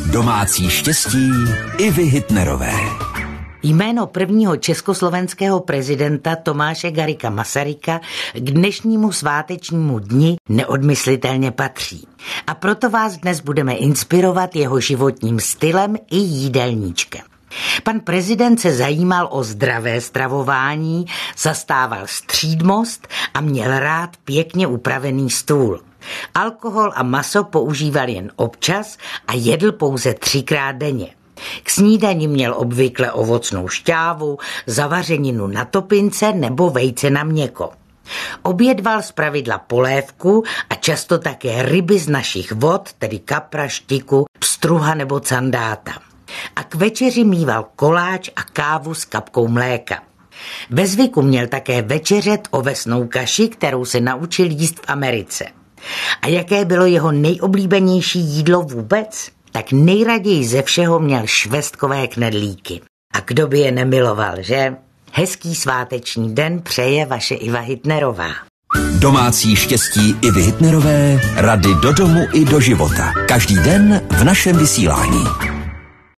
Domácí štěstí Ivy Hitnerové. Jméno prvního československého prezidenta Tomáše Garrigua Masaryka k dnešnímu svátečnímu dni neodmyslitelně patří. A proto vás dnes budeme inspirovat jeho životním stylem i jídelníčkem. Pan prezident se zajímal o zdravé stravování, zastával střídmost a měl rád pěkně upravený stůl. Alkohol a maso používal jen občas a jedl pouze 3krát denně. K snídani měl obvykle ovocnou šťávu, zavařeninu na topince nebo vejce na měko. Obědval zpravidla polévku a často také ryby z našich vod, tedy kapra, štiku, pstruha nebo candáta. A k večeři míval koláč a kávu s kapkou mléka. Ve zvyku měl také večeřet ovesnou kaši, kterou se naučil jíst v Americe. A jaké bylo jeho nejoblíbenější jídlo vůbec? Tak nejraději ze všeho měl švestkové knedlíky. A kdo by je nemiloval, že? Hezký sváteční den přeje vaše Iva Hitnerová. Domácí štěstí Ivy Hitnerové, rady do domu i do života. Každý den v našem vysílání.